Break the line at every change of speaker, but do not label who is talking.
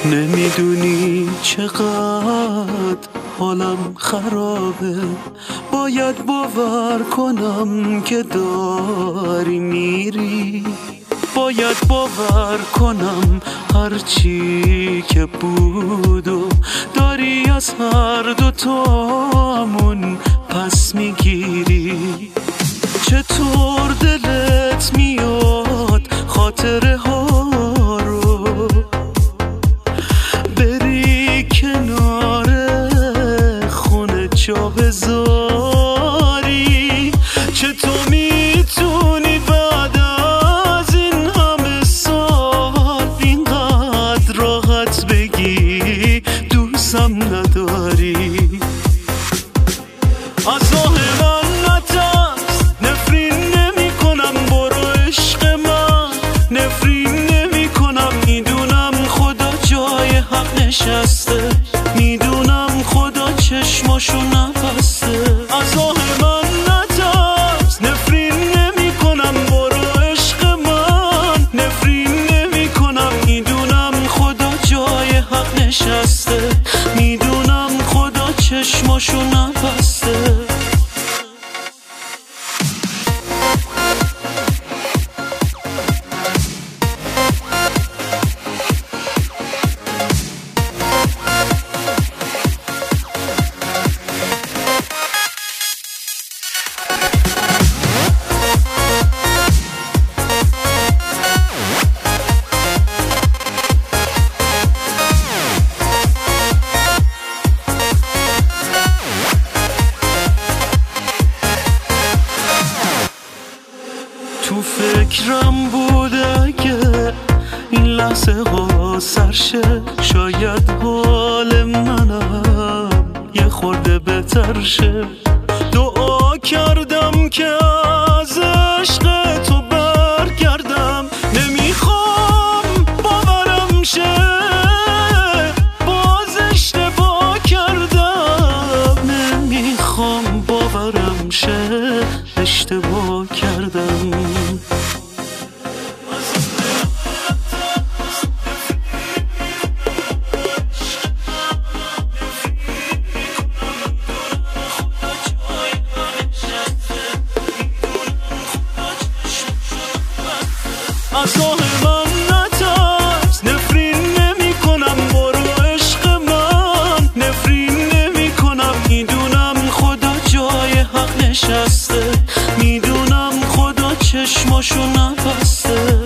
نمیدونی چقدر حالم خرابه، باید باور کنم که داری میری، باید باور کنم هرچی که بود و داری از هر دوتامون پس میگیری. چطور دلت میاد خاطره ها رو بری کنار خونه جا بذاری؟ چطور میتونی بعد از این همه سال اینقدر راحت بگی دوستم نداری؟ از آه من نترس، نفرین نمی کنم، برو عشق من، نفرین نمی کنم. میدونم خدا جای حق نشسته، میدونم خدا چشماشو نبسته. از آه من نترس، نفرین نمی کنم، برو عشق من، نفرین نمی کنم. میدونم خدا جای حق نشسته، میدونم خدا چشماشو نبسته. تو فکرم بود اگه این لحظه ها سرشه، شاید حال منم یه خورده بهتر شه. دعا کردم که از عشق تو برگردم، نمیخوام باورم شه باز اشتباه کردم، نمیخوام باورم شه اشتباه کردم. از آه من نترس، نفرین نمی کنم، برو عشق من، نفرین نمی کنم. میدونم خدا جای حق نشسته، میدونم خدا چشماشو نبسته.